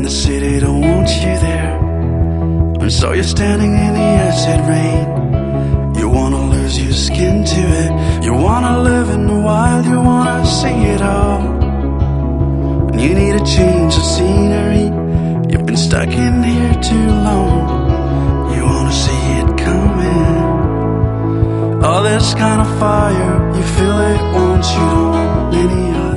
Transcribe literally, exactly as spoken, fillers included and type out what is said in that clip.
the city don't want you there, and so you're standing in the acid rain. You wanna lose your skin to it, you wanna live in the wild, you wanna see it all. And you need a change of scenery, you've been stuck in here too long. You wanna see it coming. All this kind of fire, you feel it once, you don't want any other.